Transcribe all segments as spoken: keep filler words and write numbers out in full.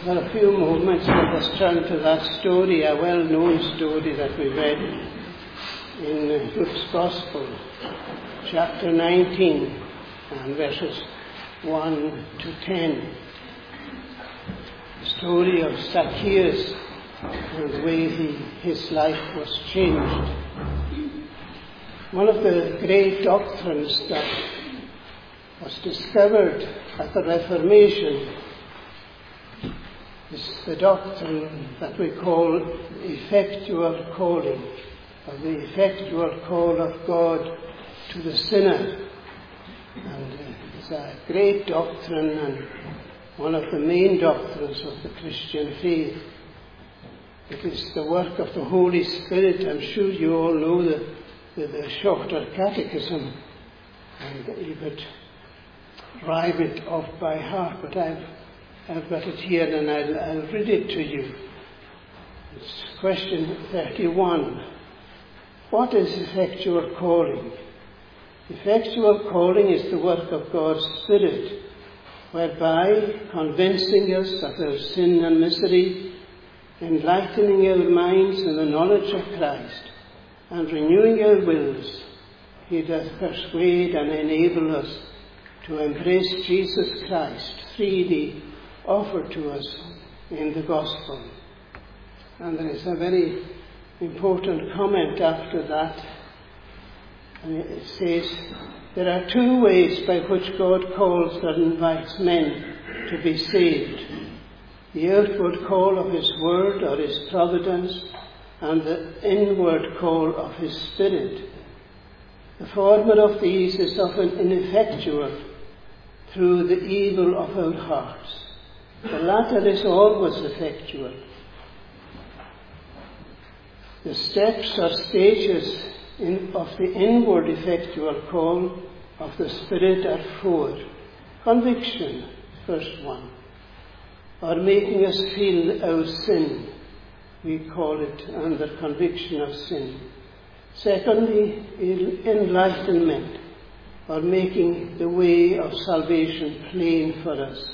for a few moments, let us turn to that story, a well-known story that we read in Luke's Gospel, chapter nineteen, and verses one to ten. The story of Zacchaeus and the way he, his life was changed. One of the great doctrines that was discovered at the Reformation is the doctrine that we call effectual calling, or the effectual call of God to the sinner. And uh, it's a great doctrine and one of the main doctrines of the Christian faith. It is the work of the Holy Spirit. I'm sure you all know the, the, the shorter catechism, and you could drive it off by heart, but I've, I've got it here and I'll, I'll read it to you. It's question thirty-one. What is effectual calling? Effectual calling is the work of God's Spirit, whereby convincing us of our sin and misery, enlightening our minds in the knowledge of Christ, and renewing our wills, He doth persuade and enable us to embrace Jesus Christ, freely offered to us in the Gospel. And there is a very important comment after that. And it says, there are two ways by which God calls and invites men to be saved. The outward call of His Word or His providence, and the inward call of His Spirit. The former of these is often ineffectual through the evil of our hearts. The latter is always effectual. The steps or stages in, of the inward effectual call of the Spirit are four. Conviction, first one, or making us feel our sin. We call it under conviction of sin. Secondly, enlightenment, or making the way of salvation plain for us.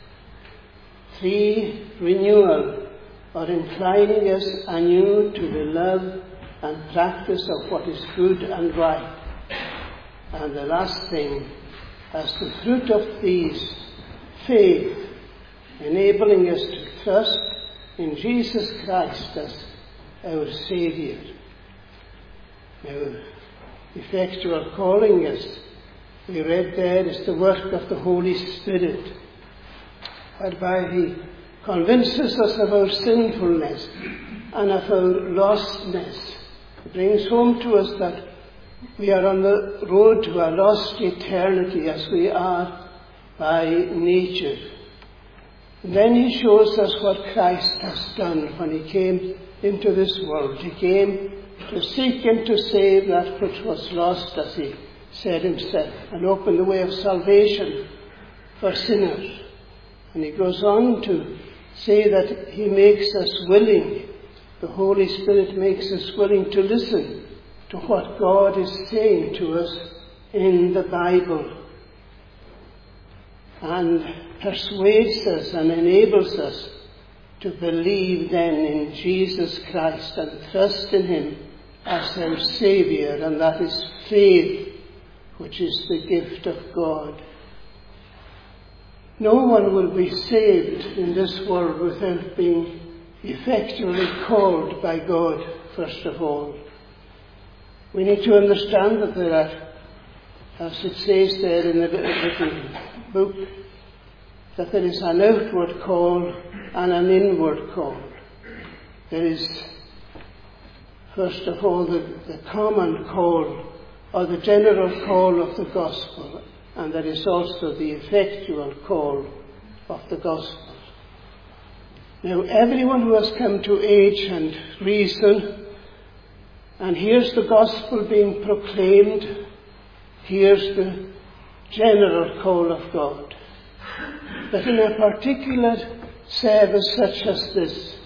Three, renewal, or inclining us anew to the love and practice of what is good and right. And the last thing, as the fruit of these, faith, enabling us to trust in Jesus Christ as our Saviour. Now, effectual calling is, we read there, is the work of the Holy Spirit, whereby He convinces us of our sinfulness and of our lostness. He brings home to us that we are on the road to a lost eternity as we are by nature. And then He shows us what Christ has done when He came into this world. He came to seek and to save that which was lost, as He said Himself, and open the way of salvation for sinners. And He goes on to say that He makes us willing, the Holy Spirit makes us willing to listen to what God is saying to us in the Bible, and persuades us and enables us to believe then in Jesus Christ and trust in Him as our Saviour, and that is faith, which is the gift of God. No one will be saved in this world without being effectually called by God, first of all. We need to understand that there are, as it says there in the little book, that there is an outward call and an inward call. There is, first of all, the, the common call, or the general call of the gospel, and there is also the effectual call of the gospel. Now, everyone who has come to age and reason and hears the gospel being proclaimed, hears the general call of God. That in a particular service such as this,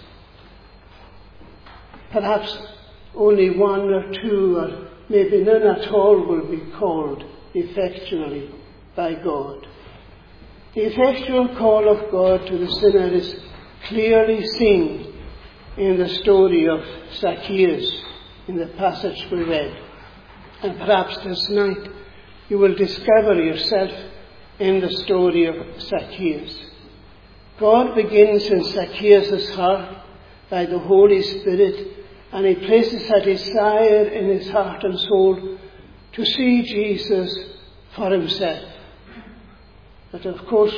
perhaps only one or two or maybe none at all will be called effectually by God. The effectual call of God to the sinner is clearly seen in the story of Zacchaeus, in the passage we read. And perhaps this night you will discover yourself in the story of Zacchaeus. God begins in Zacchaeus' heart by the Holy Spirit, and he places a desire in his heart and soul to see Jesus for himself. But of course,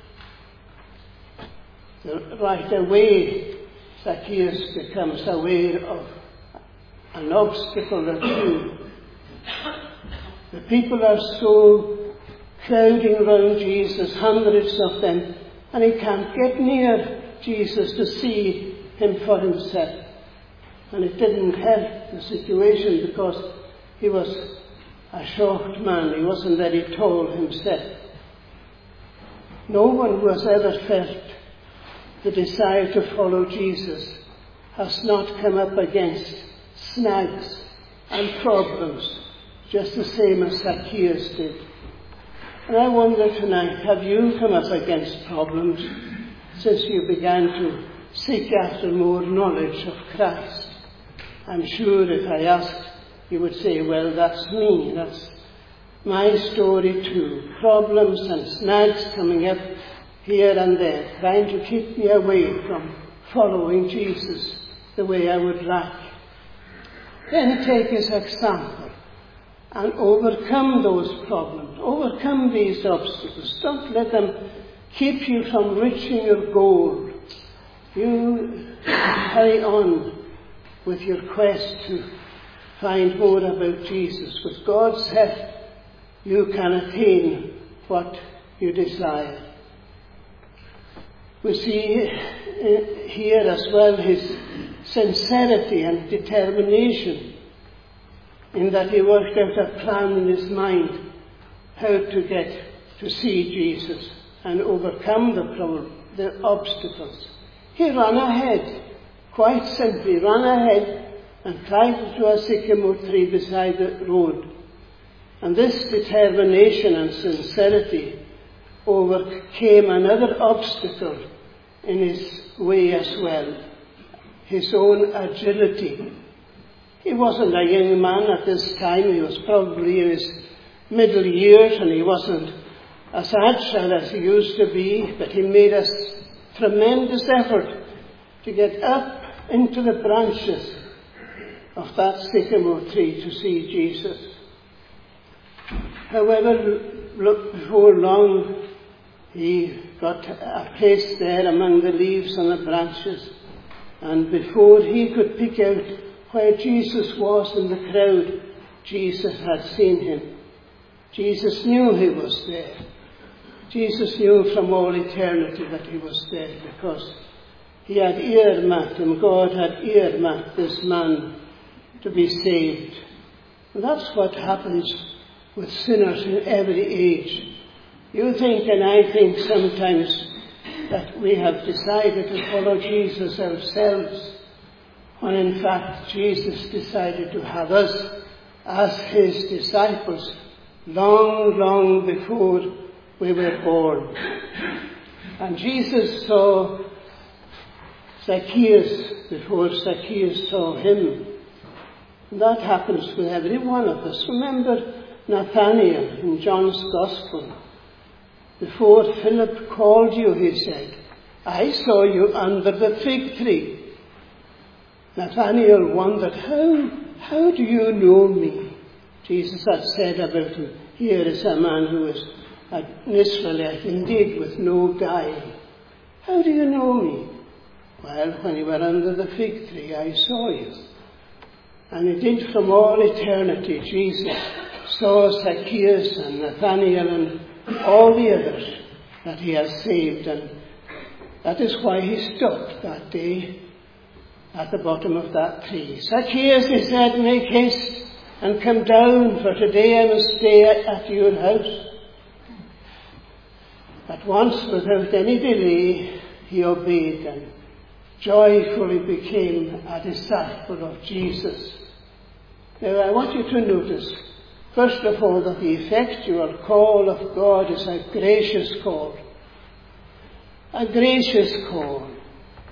right away, Zacchaeus becomes aware of an obstacle or two. The people are so crowding around Jesus, hundreds of them, and he can't get near Jesus to see him for himself. And it didn't help the situation because he was a short man. He wasn't very tall himself. No one who has ever felt the desire to follow Jesus has not come up against snags and problems just the same as Zacchaeus did. And I wonder tonight, have you come up against problems since you began to seek after more knowledge of Christ? I'm sure if I asked, you would say, well, that's me. That's my story too. Problems and snags coming up here and there, trying to keep me away from following Jesus the way I would like. Then take his example and overcome those problems, overcome these obstacles. Don't let them keep you from reaching your goal. You carry on with your quest to find more about Jesus. With God's help, you can attain what you desire. We see here as well his sincerity and determination in that he worked out a plan in his mind how to get to see Jesus and overcome the problem, the obstacles. He ran ahead, quite simply ran ahead and climbed to a sycamore tree beside the road. And this determination and sincerity overcame another obstacle in his way as well, his own agility. He wasn't a young man at this time. He was probably in his middle years, and he wasn't as agile as he used to be, but he made a tremendous effort to get up into the branches of that sycamore tree to see Jesus. However, before long, he got a place there among the leaves and the branches, and before he could pick out where Jesus was in the crowd, Jesus had seen him. Jesus knew he was there. Jesus knew from all eternity that he was there because he had earmarked him. God had earmarked this man to be saved. And that's what happens with sinners in every age. You think and I think sometimes that we have decided to follow Jesus ourselves, when in fact Jesus decided to have us as his disciples long, long before we were born. And Jesus saw Zacchaeus before Zacchaeus saw him. And that happens with every one of us. Remember Nathanael in John's Gospel. Before Philip called you, he said, I saw you under the fig tree. Nathanael wondered, how, how do you know me? Jesus had said about him, here is a man who is an Israelite, indeed with no guile. How do you know me? Well, when you were under the fig tree, I saw you. And indeed, from all eternity, Jesus saw Zacchaeus and Nathanael and all the others that he has saved. And that is why he stopped that day at the bottom of that tree. Zacchaeus, he said, make haste and come down, for today I must stay at your house. At once, without any delay, he obeyed and joyfully became a disciple of Jesus. Now, I want you to notice, first of all, that the effectual call of God is a gracious call. A gracious call.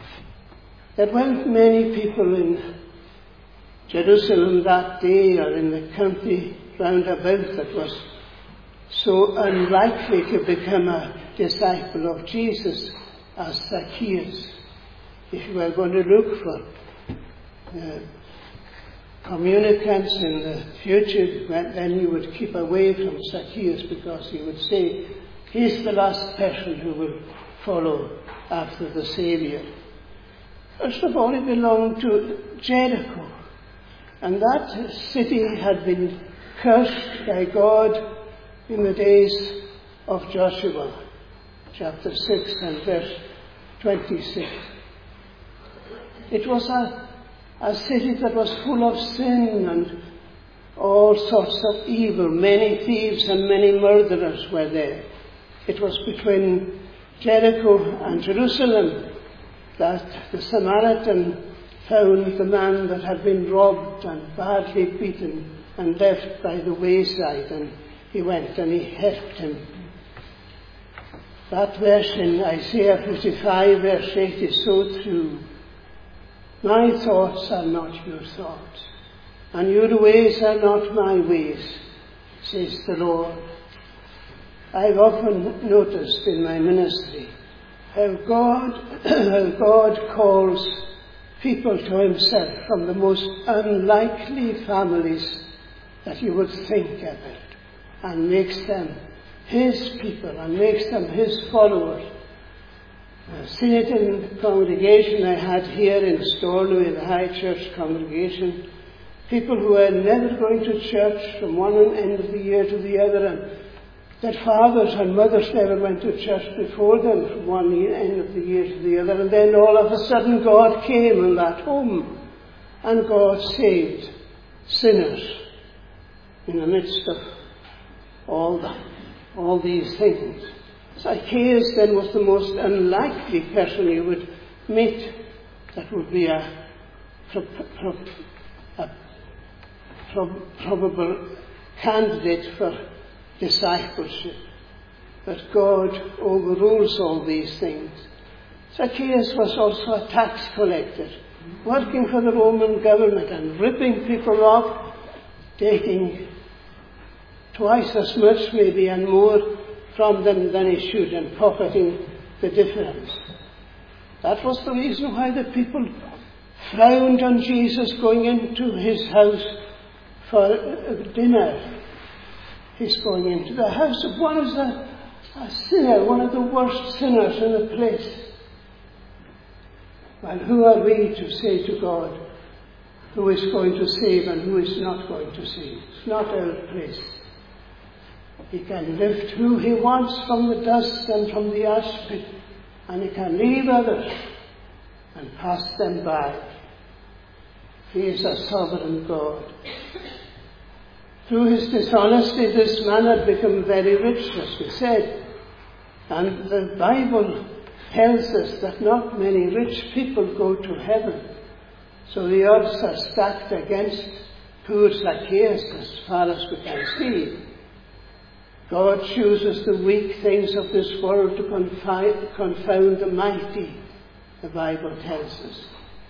There weren't many people in Jerusalem that day or in the country round about that was so unlikely to become a disciple of Jesus as Zacchaeus. If you were going to look for uh, communicants in the future, then you would keep away from Zacchaeus, because you would say, he's the last person who will follow after the Saviour. First of all, he belonged to Jericho, and that city had been cursed by God in the days of Joshua, chapter six and verse twenty-six. It was a, a city that was full of sin and all sorts of evil. Many thieves and many murderers were there. It was between Jericho and Jerusalem that the Samaritan found the man that had been robbed and badly beaten and left by the wayside, and he went and he helped him. That verse in Isaiah fifty-five, verse eight, is so true. My thoughts are not your thoughts, and your ways are not my ways, says the Lord. I've often noticed in my ministry how God, how God calls people to himself from the most unlikely families that you would think about, and makes them his people and makes them his followers. I've seen it in the congregation I had here in Stornoway, the High Church congregation. People who were never going to church from one end of the year to the other, and their fathers and mothers never went to church before them from one end of the year to the other. And then all of a sudden God came in that home, and God saved sinners in the midst of all that, all these things. Zacchaeus then was the most unlikely person you would meet that would be a, pro- pro- a pro- probable candidate for discipleship. But God overrules all these things. Zacchaeus was also a tax collector, working for the Roman government and ripping people off, taking twice as much maybe and more from them than he should, and pocketing the difference. That was the reason why the people frowned on Jesus going into his house for dinner. He's going into the house of one who's a, a sinner, one of the worst sinners in the place. Well, who are we to say to God who is going to save and who is not going to save? It's not our place. He can lift who he wants from the dust and from the ash pit, and he can leave others and pass them by. He is a sovereign God. Through his dishonesty, this man had become very rich, as we said. And the Bible tells us that not many rich people go to heaven. So the odds are stacked against poor Zacchaeus as far as we can see. God chooses the weak things of this world to confi- confound the mighty, the Bible tells us.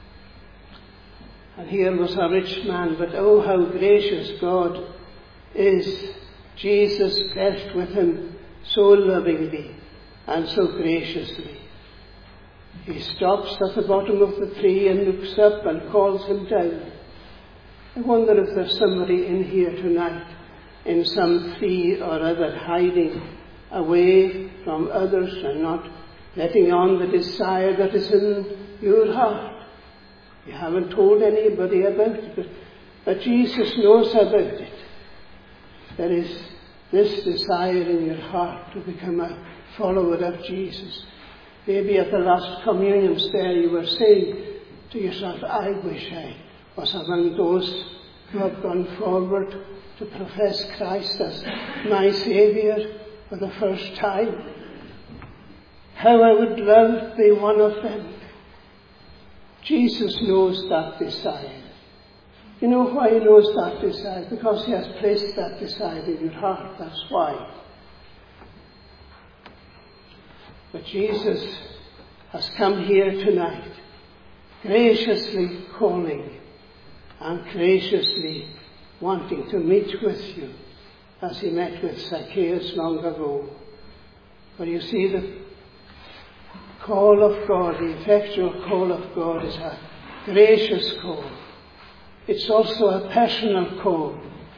And here was a rich man, but oh, how gracious God is. Jesus dealt with him so lovingly and so graciously. He stops at the bottom of the tree and looks up and calls him down. I wonder if there's somebody in here tonight in some tree or other, hiding away from others and not letting on the desire that is in your heart. You haven't told anybody about it, but, but Jesus knows about it. There is this desire in your heart to become a follower of Jesus. Maybe at the last communion there you were saying to yourself, I wish I was among those who have gone forward to profess Christ as my Saviour for the first time. How I would love to be one of them. Jesus knows that desire. You know why he knows that desire? Because he has placed that desire in your heart. That's why. But Jesus has come here tonight graciously calling and graciously wanting to meet with you as he met with Zacchaeus long ago. For you see, the call of God, the effectual call of God, is a gracious call. It's also a personal call.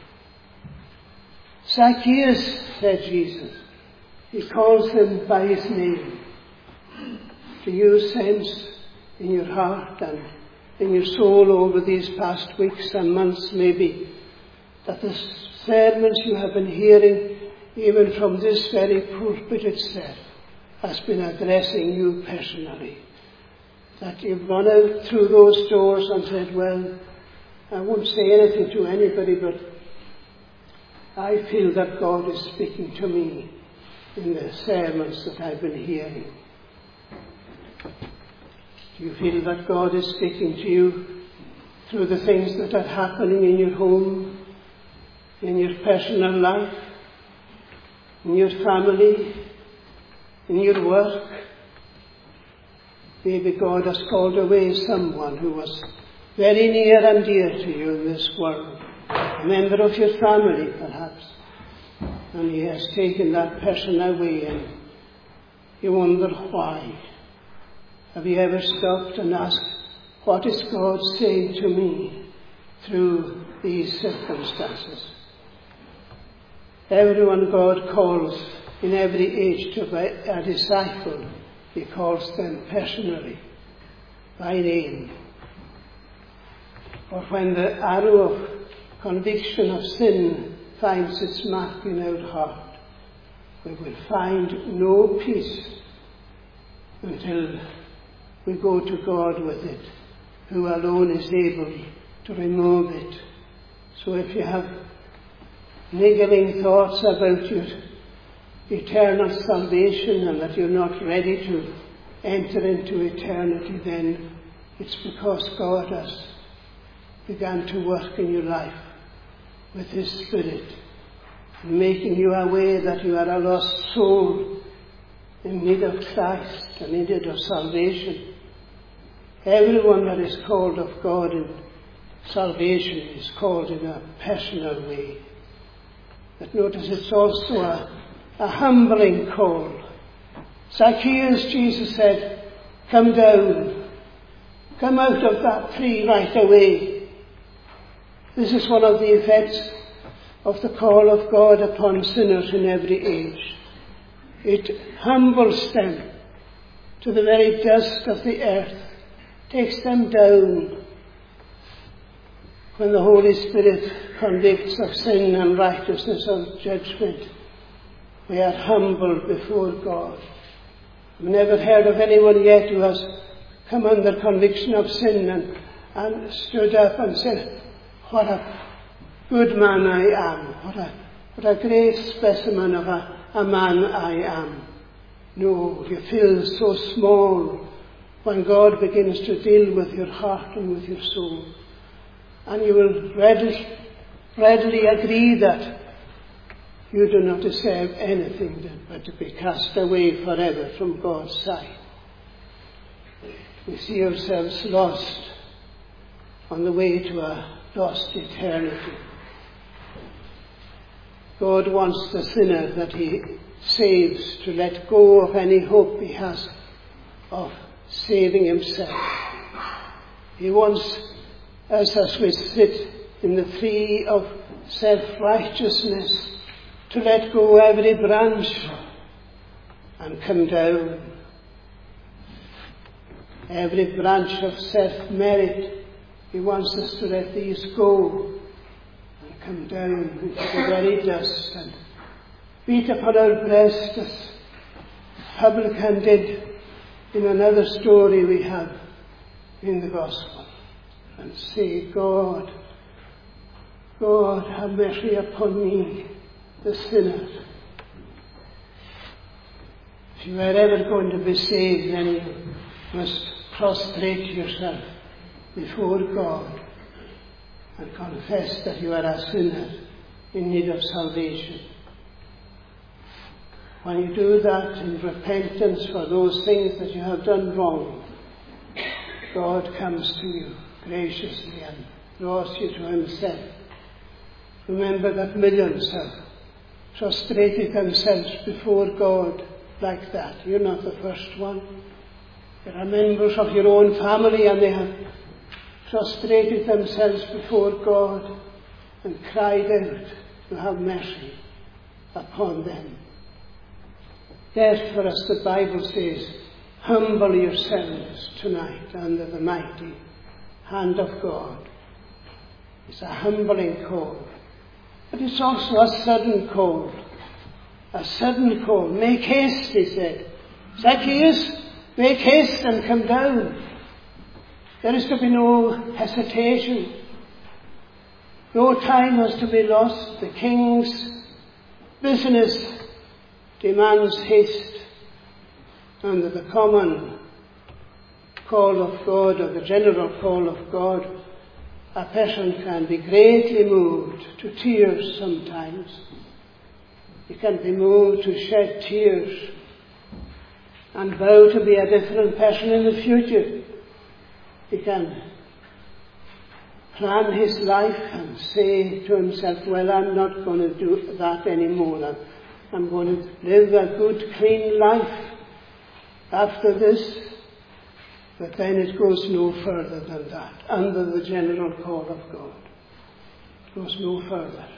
Zacchaeus, said Jesus. He calls him by his name. Do you sense in your heart and in your soul over these past weeks and months maybe that the sermons you have been hearing, even from this very pulpit itself, has been addressing you personally? That you've gone out through those doors and said, well, I won't say anything to anybody, but I feel that God is speaking to me in the sermons that I've been hearing. Do you feel that God is speaking to you through the things that are happening in your home, in your personal life, in your family, in your work? Maybe God has called away someone who was very near and dear to you in this world, a member of your family perhaps, and he has taken that person away and you wonder why. Have you ever stopped and asked, what is God saying to me through these circumstances? Everyone God calls in every age to be a disciple, he calls them personally, by name. Or when the arrow of conviction of sin finds its mark in our heart, we will find no peace until we go to God with it, who alone is able to remove it. So if you have niggling thoughts about your eternal salvation and that you're not ready to enter into eternity, then it's because God has began to work in your life with his Spirit, making you aware that you are a lost soul in need of Christ and in need of salvation. Everyone that is called of God in salvation is called in a personal way. But notice it's also a, a humbling call. Zacchaeus, Jesus said, come down. Come out of that tree right away. This is one of the effects of the call of God upon sinners in every age. It humbles them to the very dust of the earth, takes them down. When the Holy Spirit convicts of sin and righteousness and judgment, we are humbled before God. I've never heard of anyone yet who has come under conviction of sin and, and stood up and said, what a good man I am, what a, what a great specimen of a, a man I am. No, you feel so small when God begins to deal with your heart and with your soul. And you will readily, readily agree that you do not deserve anything but to be cast away forever from God's sight. We see ourselves lost on the way to a lost eternity. God wants the sinner that he saves to let go of any hope he has of saving himself. He wants us, as we sit in the tree of self-righteousness, to let go every branch and come down. Every branch of self-merit, he wants us to let these go and come down into the very dust and beat upon our breast as publican did in another story we have in the Gospel, and say, God, God, have mercy upon me, the sinner. If you are ever going to be saved, then you must prostrate yourself before God and confess that you are a sinner in need of salvation. When you do that in repentance for those things that you have done wrong, God comes to you graciously and draws you to himself. Remember that millions have prostrated themselves before God like that. You're not the first one. There are members of your own family, and they have prostrated themselves before God and cried out to have mercy upon them. Therefore, as the Bible says, humble yourselves tonight under the mighty hand of God. It's a humbling call. But it's also a sudden call. A sudden call. Make haste, he said. Zacchaeus, make haste and come down. There is to be no hesitation. No time was to be lost. The king's business demands haste. Under the common call of God, or the general call of God, a person can be greatly moved to tears sometimes. He can be moved to shed tears and vow to be a different person in the future. He can plan his life and say to himself, well, I'm not going to do that anymore. I'm going to live a good, clean life after this. But then it goes no further than that, under the general call of God. It goes no further.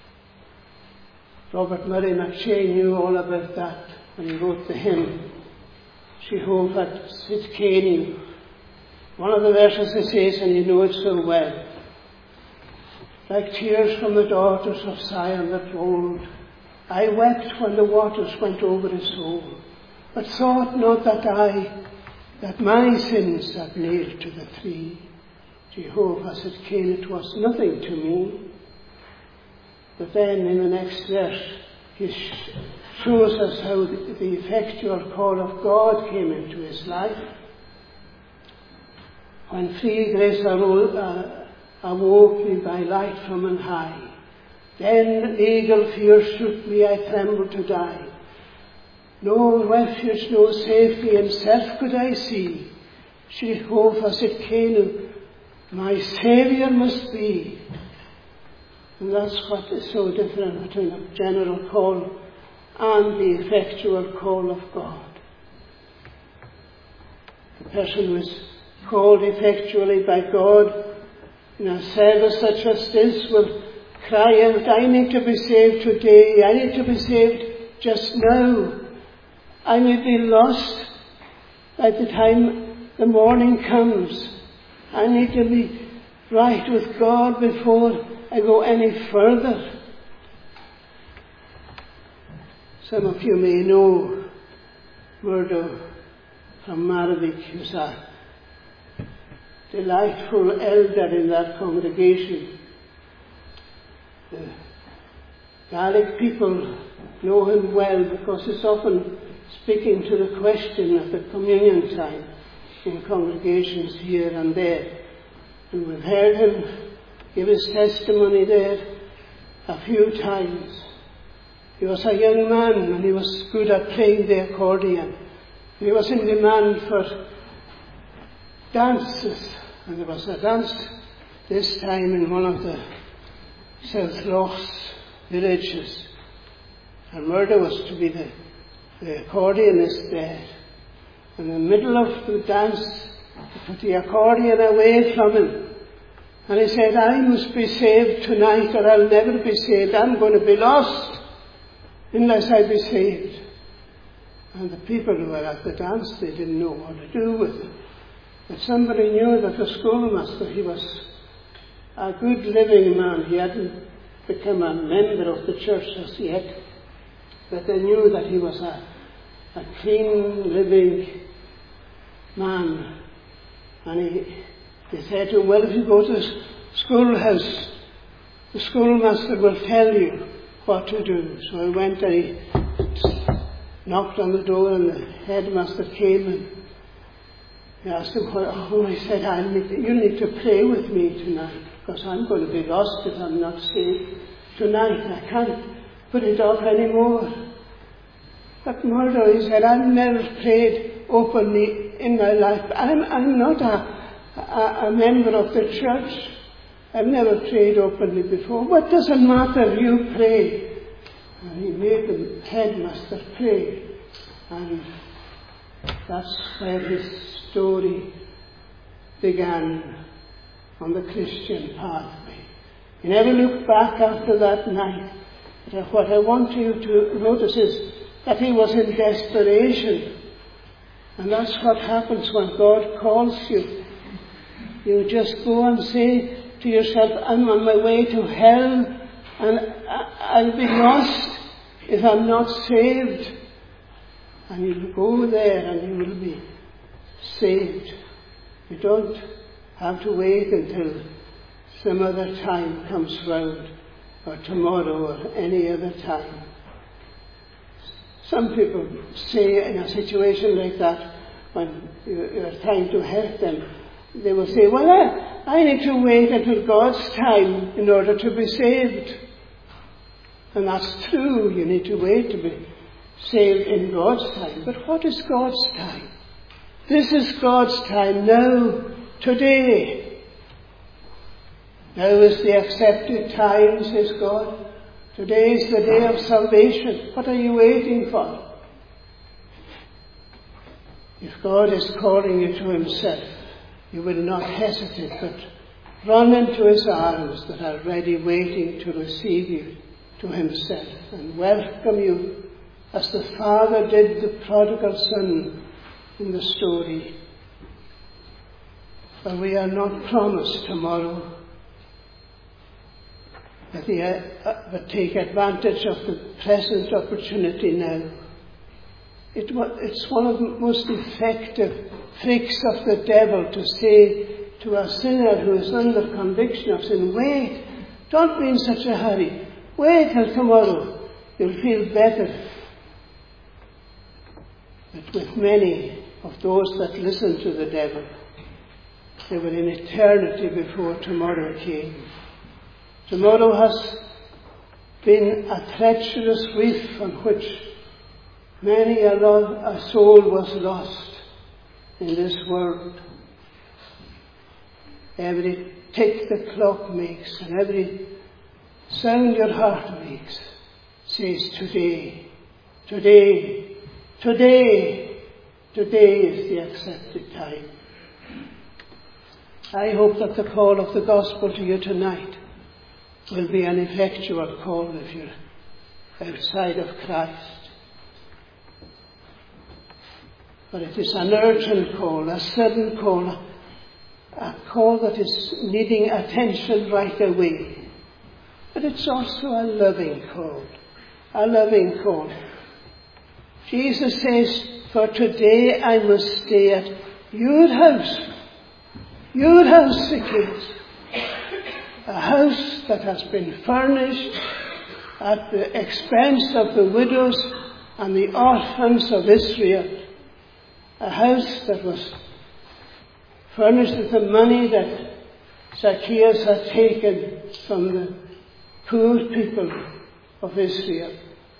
Robert Murray McCheyne knew all about that when he wrote the hymn, Jehovah Tsidkenu. One of the verses he says, and you know it so well, like tears from the daughters of Zion that rolled, I wept when the waters went over his soul, but thought not that I, that my sins had nailed to the tree. Jehovah said, Cain, it was nothing to me. But then in the next verse, he shows us how the, the effectual call of God came into his life. When free grace arose, uh, awoke me by light from on high, then eagle fear shook me, I trembled to die. No refuge, no safety in self could I see. Jehovah said, Cain, my Saviour must be. And that's what is so different between a general call and the effectual call of God. The person who is called effectually by God in a service such as this will cry out, I need to be saved today. I need to be saved just now. I may be lost by the time the morning comes. I need to be right with God before I go any further. Some of you may know Murdo from Marvik, who's a delightful elder in that congregation. The Gaelic people know him well because he's often speaking to the question at the communion time in congregations here and there. And we've heard him give his testimony there a few times. He was a young man and he was good at playing the accordion. He was in demand for dances, and there was a dance this time in one of the South Lochs villages. And Murdo was to be the, the accordionist there. In the middle of the dance, he put the accordion away from him. And he said, I must be saved tonight or I'll never be saved. I'm going to be lost unless I be saved. And the people who were at the dance, they didn't know what to do with it. But somebody knew that the schoolmaster, he was a good living man. He hadn't become a member of the church as yet. But they knew that he was a, a clean living man. And he, they said to him, well, if you go to the schoolhouse, the schoolmaster will tell you what to do. So he went and he knocked on the door, and the headmaster came and he asked him, oh, he said, I need, you need to pray with me tonight, because I'm going to be lost if I'm not saved tonight. I can't put it off anymore. But Murdo, he said, I've never prayed openly in my life. I'm, I'm not a, a, a member of the church. I've never prayed openly before. What does it matter? You pray. And he made the headmaster pray. And that's where his story began on the Christian pathway. He never looked back after that night. But what I want you to notice is that he was in desperation. And that's what happens when God calls you. You just go and say to yourself, I'm on my way to hell and I'll be lost if I'm not saved. And you'll go there and you will be saved. You don't have to wait until some other time comes round, or tomorrow, or any other time. Some people say in a situation like that, when you're trying to help them, they will say, well, I, I need to wait until God's time in order to be saved. And that's true, you need to wait to be saved in God's time. But what is God's time? This is God's time now, today. Now is the accepted time, says God. Today is the day of salvation. What are you waiting for? If God is calling you to himself, you will not hesitate, but run into his arms that are ready waiting to receive you to himself and welcome you as the Father did the prodigal son in the story. For we are not promised tomorrow, but, the, uh, but take advantage of the present opportunity now. It, it's one of the most effective tricks of the devil to say to a sinner who is under conviction of sin, wait, don't be in such a hurry. Wait till tomorrow. You'll feel better. But with many of those that listen to the devil, they were in eternity before tomorrow came. Tomorrow has been a treacherous reef on which many a, lo- a soul was lost in this world. Every tick the clock makes and every sound your heart makes says today, today, today, today is the accepted time. I hope that the call of the gospel to you tonight will be an effectual call if you're outside of Christ. But it is an urgent call, a sudden call, a call that is needing attention right away. But it's also a loving call, a loving call. Jesus says, for today I must stay at your house. Your house, Zacchaeus. A house that has been furnished at the expense of the widows and the orphans of Israel. A house that was furnished with the money that Zacchaeus had taken from the poor people of Israel.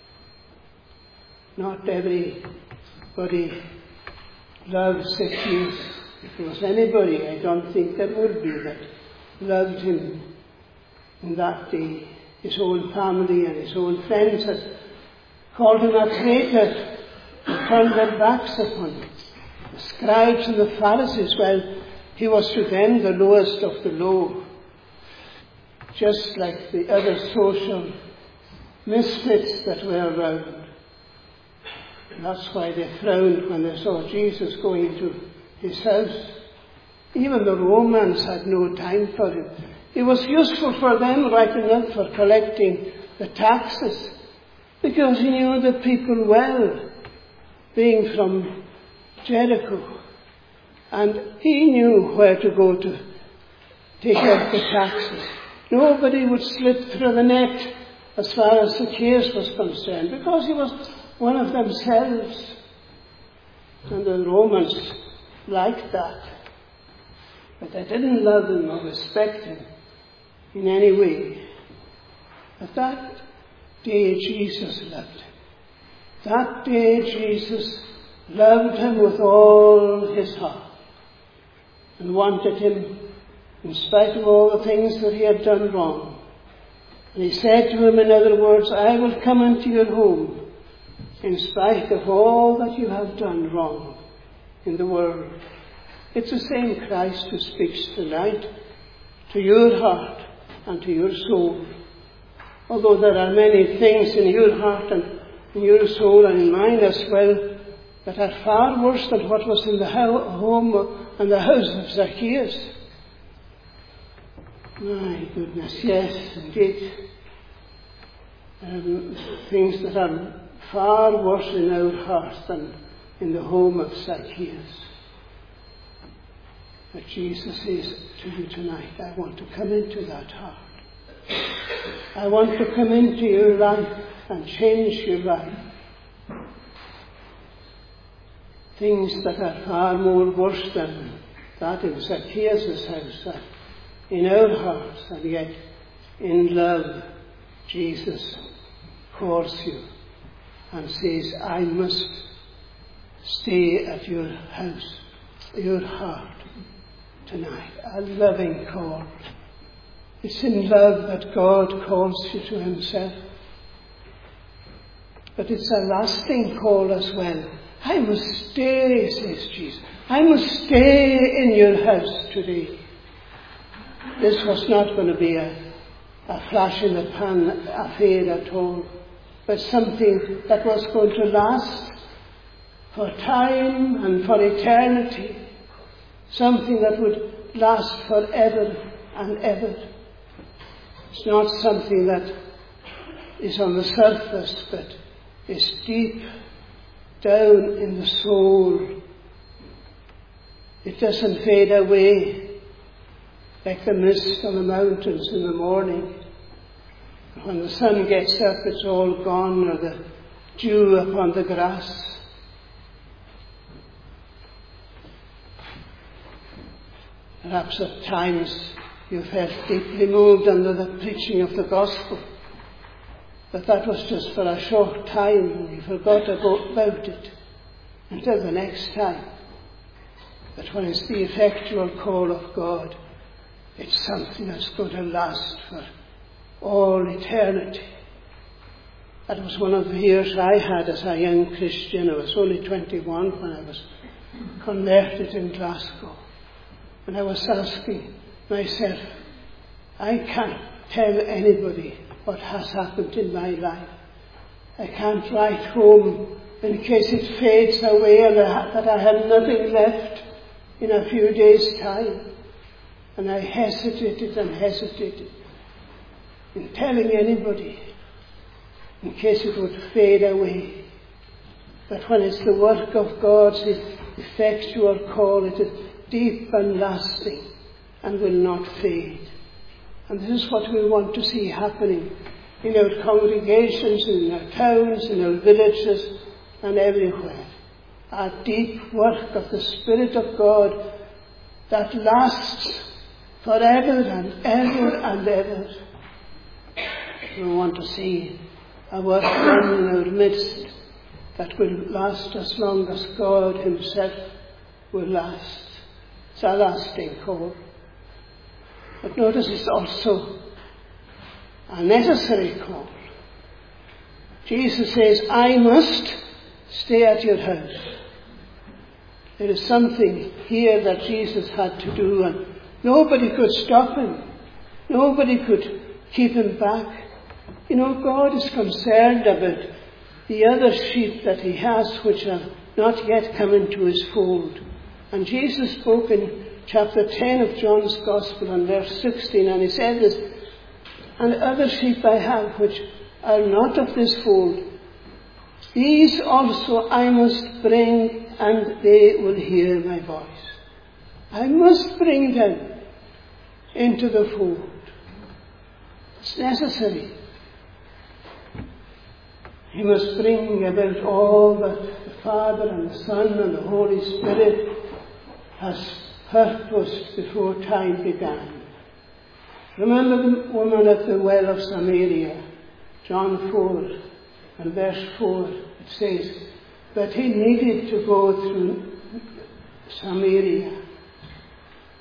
Not everybody loved Zacchaeus. If there was anybody, I don't think there would be, that loved him in that day. His own family and his own friends had called him a traitor and turned their backs upon him. The scribes and the Pharisees, well, he was to them the lowest of the low, just like the other social misfits that were around. And that's why they frowned when they saw Jesus going into his house. Even the Romans had no time for him. He was useful for them right enough for collecting the taxes, because he knew the people well, being from Jericho. And he knew where to go to take out the taxes. Nobody would slip through the net as far as Zacchaeus was concerned, because he was one of themselves. And the Romans liked that. But they didn't love him or respect him in any way. But that day Jesus loved him. That day Jesus loved him with all his heart. and wanted him in spite of all the things that he had done wrong. And he said to him, in other words, I will come into your home in spite of all that you have done wrong in the world. It's the same Christ who speaks tonight to your heart and to your soul. Although there are many things in your heart and in your soul and in mine as well that are far worse than what was in the home and the house of Zacchaeus. My goodness, yes, indeed. Um, things that are far worse in our hearts than in the home of Zacchaeus. But Jesus says to you tonight, I want to come into that heart. I want to come into your life and change your life. Things that are far more worse than that in Zacchaeus' house, that in our hearts, and yet in love, Jesus calls you and says, I must stay at your house, your heart tonight. A loving call. It's in love that God calls you to himself. But it's a lasting call as well. I must stay, says Jesus. I must stay in your house today. This was not going to be a, a flash in the pan affair at all, but something that was going to last for time and for eternity. Something that would last forever and ever. It's not something that is on the surface, but is deep down in the soul. It doesn't fade away like the mist on the mountains in the morning. When the sun gets up, it's all gone, or the dew upon the grass. Perhaps at times you felt deeply moved under the preaching of the gospel, but that was just for a short time and you forgot about it until the next time. But when it's the effectual call of God, it's something that's going to last for all eternity. That was one of the years I had as a young Christian. I was only twenty-one when I was converted in Glasgow. And I was asking myself, I can't tell anybody what has happened in my life. I can't write home in case it fades away and that I have nothing left in a few days' time. And I hesitated and hesitated in telling anybody in case it would fade away. But when it's the work of God's effectual call, it is deep and lasting and will not fade. And this is what we want to see happening in our congregations, in our towns, in our villages, and everywhere. A deep work of the Spirit of God that lasts forever and ever and ever. We want to see a work done in our midst that will last as long as God himself will last. It's a lasting call. But notice it's also a necessary call. Jesus says, I must stay at your house. There is something here that Jesus had to do, and nobody could stop him. Nobody could keep him back. You know, God is concerned about the other sheep that he has which have not yet come into his fold. And Jesus spoke in chapter ten of John's Gospel and verse sixteen, and he said this, and other sheep I have which are not of this fold. These also I must bring, and they will hear my voice. I must bring them into the fold. It's necessary. He must bring about all that the Father and the Son and the Holy Spirit has purposed before time began. Remember the woman at the well of Samaria, John four and verse four. It says that he needed to go through Samaria.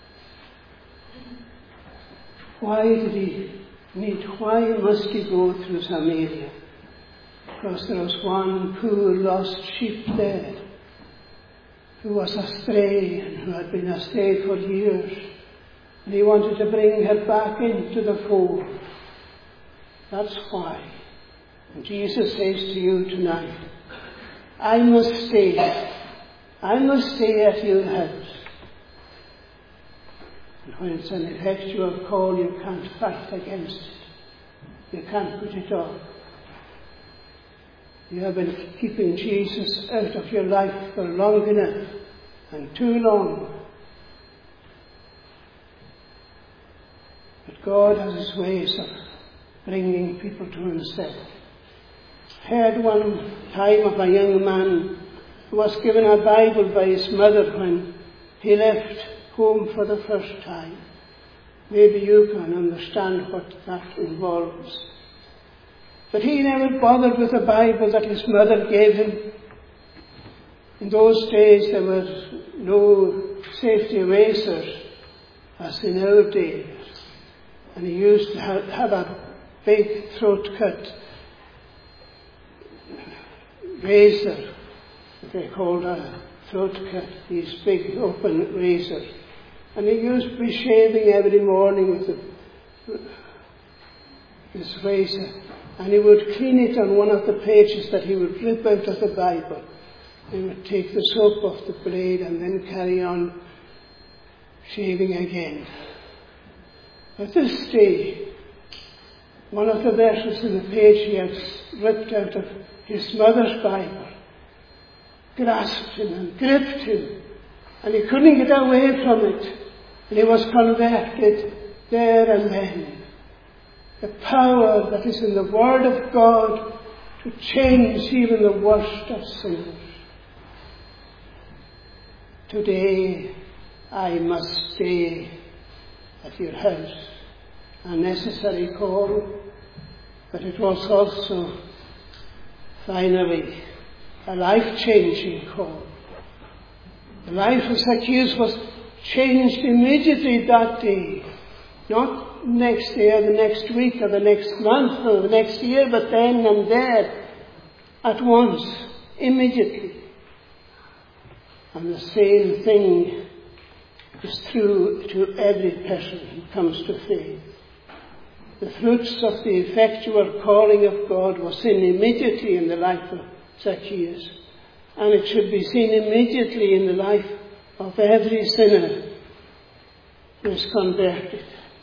Why did he need, why must he go through Samaria? Because there was one poor lost sheep there who was astray and who had been astray for years. And he wanted to bring her back into the fold. That's why. And Jesus says to you tonight, I must stay. I must stay at your house. And when it's an effectual call, you can't fight against it. You can't put it off. You have been keeping Jesus out of your life for long enough, and too long. But God has his ways of bringing people to himself. I heard one time of a young man who was given a Bible by his mother when he left home for the first time. Maybe you can understand what that involves. But he never bothered with the Bible that his mother gave him. In those days there were no safety razors as in our days. And he used to have, have a big throat cut razor, that they called a throat cut, these big open razors. And he used to be shaving every morning with the, this razor. And he would clean it on one of the pages that he would rip out of the Bible. He would take the soap off the blade and then carry on shaving again. At this day, one of the verses in the page he had ripped out of his mother's Bible grasped him and gripped him, and he couldn't get away from it. And he was converted there and then. The power that is in the Word of God to change even the worst of sinners. Today I must stay at your house. A necessary call, but it was also finally a life-changing call. The life of Zacchaeus was changed immediately that day. Not next day or the next week or the next month or the next year, but then and there, at once, immediately. And the same thing is true to every person who comes to faith. The fruits of the effectual calling of God were seen immediately in the life of Zacchaeus, and it should be seen immediately in the life of every sinner who is converted.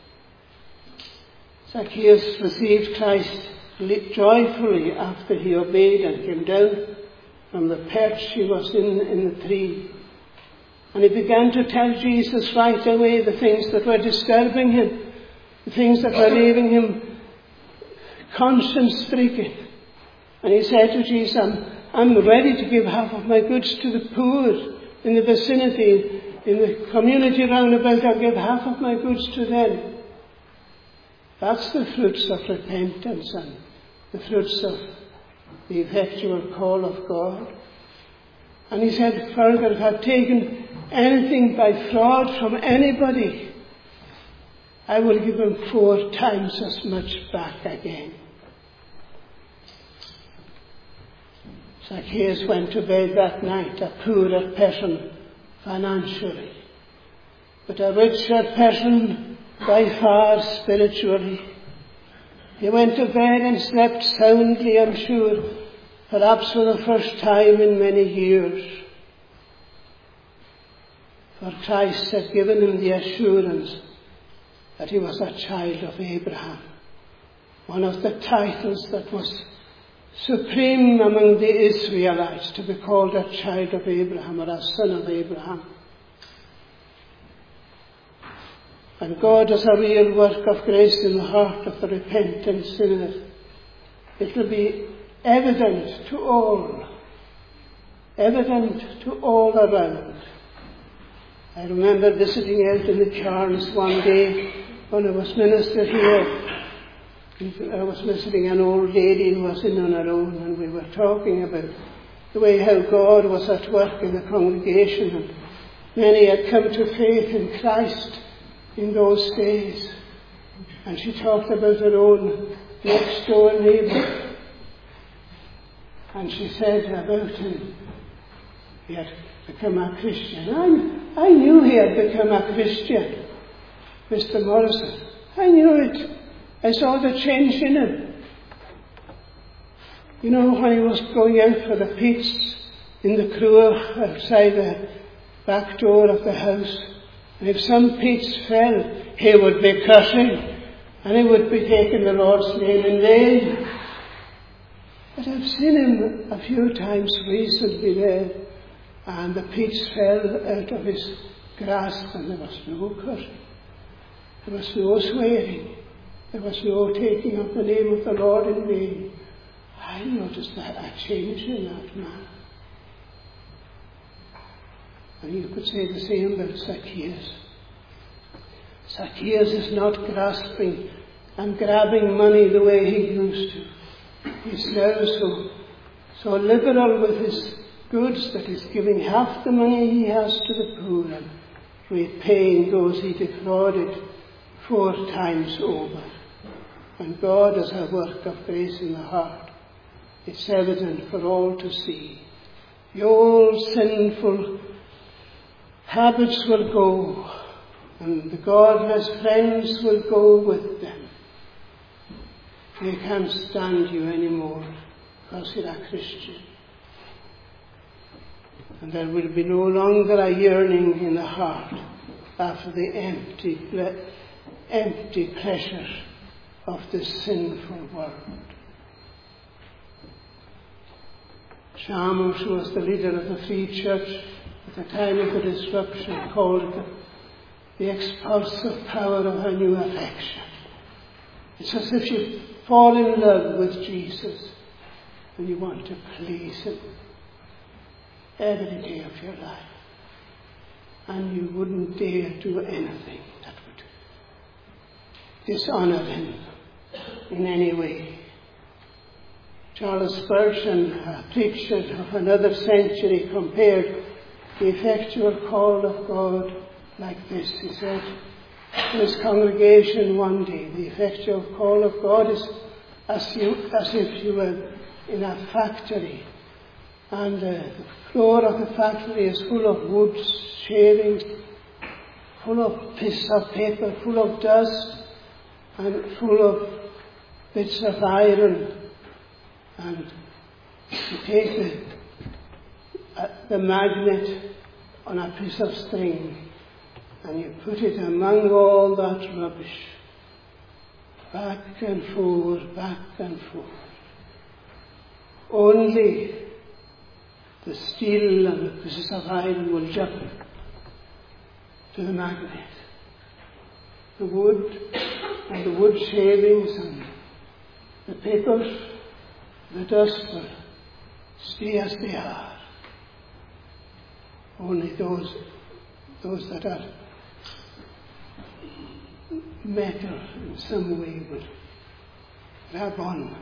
Zacchaeus received Christ joyfully after he obeyed and came down from the perch he was in in the tree. And he began to tell Jesus right away the things that were disturbing him, the things that were leaving him conscience-stricken. And he said to Jesus, I'm, I'm ready to give half of my goods to the poor in the vicinity, in the community round about. I'll give half of my goods to them. That's the fruits of repentance and the fruits of the effectual call of God. And he said further, if I've taken anything by fraud from anybody, I will give him four times as much back again. Zacchaeus went to bed that night a poorer person financially, but a richer person by far spiritually. He went to bed and slept soundly, I'm sure, perhaps for the first time in many years. For Christ had given him the assurance that he was a child of Abraham. One of the titles that was supreme among the Israelites, to be called a child of Abraham or a son of Abraham. And God does a real work of grace in the heart of the repentant sinner. It will be evident to all, evident to all around. I remember visiting out in the Charms one day when I was minister here. I was visiting an old lady who was in on her own, and we were talking about the way how God was at work in the congregation, and many had come to faith in Christ in those days. And she talked about her own next door neighbour. And she said about him, he had become a Christian. I, I knew he had become a Christian, Mister Morrison. I knew it. I saw the change in him. You know, when he was going out for the peats in the cruer outside the back door of the house, and if some peats fell, he would be cursing, and he would be taking the Lord's name in vain. But I've seen him a few times recently there, and the peats fell out of his grasp, and there was no cursing. There was no swearing. There was no taking of the name of the Lord in vain. I noticed that a change in that man. And you could say the same about Zacchaeus. Zacchaeus is not grasping and grabbing money the way he used to. He's now so, so liberal with his goods that he's giving half the money he has to the poor and repaying those he defrauded four times over. And God is a work of grace in the heart. It's evident for all to see. The old sinful habits will go, and the godless friends will go with them. They can't stand you anymore because you're a Christian. And there will be no longer a yearning in the heart after the empty, empty pleasure of this sinful world. Chalmers, who was the leader of the Free Church at the time of the disruption, called it the, the expulsive power of a new affection. It's as if you fall in love with Jesus and you want to please him every day of your life. And you wouldn't dare do anything that would dishonour him in any way. Charles Spurgeon, a preacher of another century, compared the effectual call of God like this. He said to his congregation one day, the effectual call of God is as, you, as if you were in a factory, and uh, the floor of the factory is full of wood, shavings, full of pieces of paper, full of dust, and full of bits of iron. And you take the, uh, the magnet on a piece of string and you put it among all that rubbish, back and forward, back and forward. Only the steel and the pieces of iron will jump to the magnet. The wood and the wood shavings and the papers, the dust will stay as they are. Only those, those that are metal in some way will grab on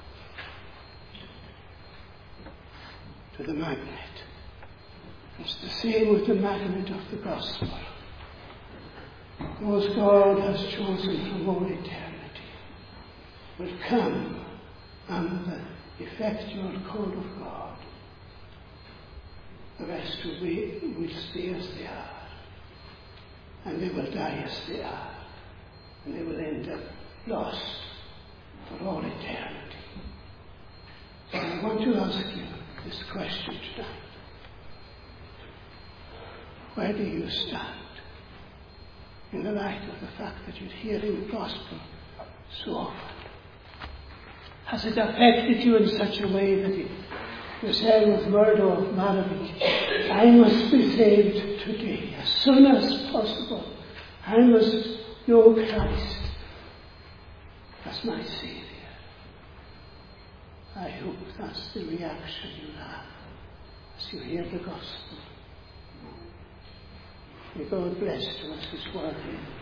to the magnet. It's the same with the magnet of the gospel. Those God has chosen from all eternity will come under the effectual call of God. The rest will, be, will stay as they are, and they will die as they are, and they will end up lost for all eternity. So I want to ask you this question tonight. Where do you stand in the light of the fact that you're hearing the gospel so often? Has it affected you in such a way that you, you're saying with Murdo of Maravich, I must be saved today, as soon as possible. I must know Christ as my Saviour. I hope that's the reaction you have as you hear the gospel. May God bless to us His word.